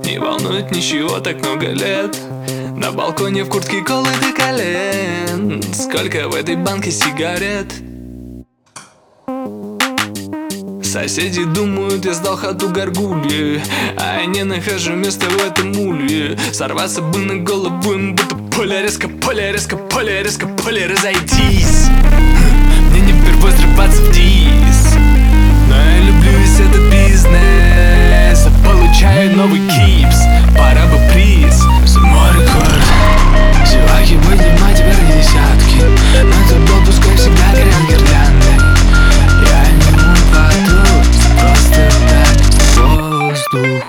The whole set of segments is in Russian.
Не волнует ничего так много лет. На балконе в куртке колы до колен. Сколько в этой банке сигарет? Соседи думают, я сдал хату горгульи, а я не нахожу места в этом улье. Сорваться бы на голову им, будто поле резко, поле резко, поле резко, поле разойтись. Мне не впервой срываться в дис, но я люблю весь этот бизнес. Я получаю новый кипс, пора бы приз. Мой рекорд. Зеваки поднимай теперь не десятки, но ты был, пускай всегда горят гирлянды. Я не мой патруль, просто так воздух.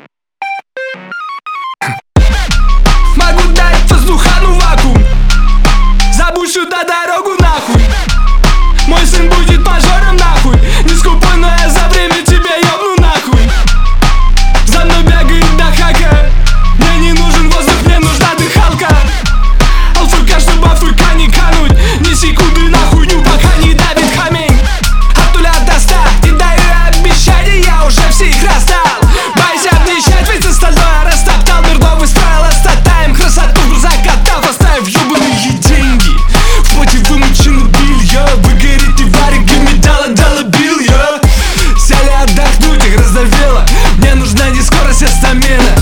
Могу дать воздуха, ну вакуум. Забудь сюда дорогу нахуй. Мой сын будет мажором нахуй. Не скупой, но я за время тебя ёбну нахуй. За мной бегает дахака. Мне не нужен воздух, мне нужна дыхалка. Алфурка, чтобы Афурка не кануть. Ни секунды на хуйню, пока не давит камень. От нуля до 100, не даю обещаний, я уже все их раздал. Боюсь обнищать, ведь остальное растоптал. Мир новый строил, остатаем красоту в глазах котов, оставив ёбаные деньги в плоти вымучено белье. Вы горите вариками, дала белье. Сели отдохнуть, их раздавило. Мне нужна не скорость, а стамина.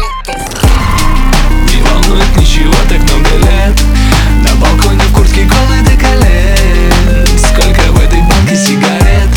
Не волнует ничего так много лет. На балконе в куртке колы до колен. Сколько в этой банке сигарет?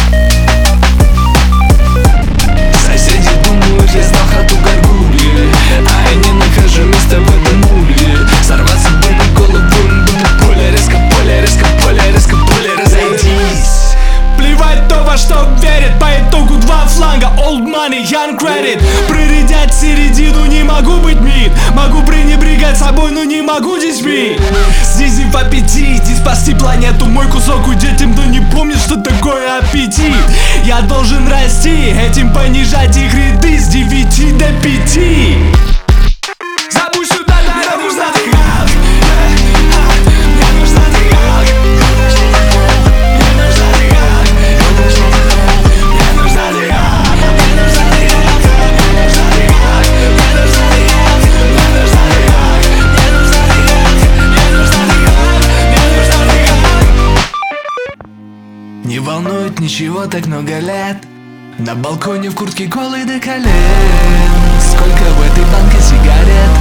Соседи думают, я сдал хату горгульи, а я не нахожу места в этом улье. Сорваться бы на голову им, будто поле резко, поле резко, поле резко, поле разойтись. Плевать то, во что верит, по итогу два фланга. Old money, young credit. Проредять середину, не могу быть мид. Могу пренебрегать собой, но не могу детьми. Снизив аппетит и спасти планету. Мой кусок у детям, да не помнит, что такое аппетит. Я должен расти, этим понижать их ряды с 9 до 5. Забудь сюда дорогу, нужна дыхалка. Мне нужна дыхалка. Мне нужна дыхалка. Мне нужна дыхалка. Мне нужна дыхалка. Мне нужна дыхалка. Мне нужна дыхалка. Мне нужна дыхалка. Мне нужна дыхалка. Мне нужна дыхалка. Не волнует ничего так много лет. На балконе в куртке колы до колен. Сколько в этой банке сигарет?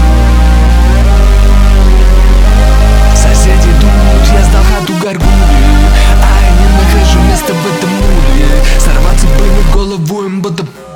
Соседи думают, я сдал хату горгулью, а я не нахожу места в этом улье. Сорваться бы на голову им, будто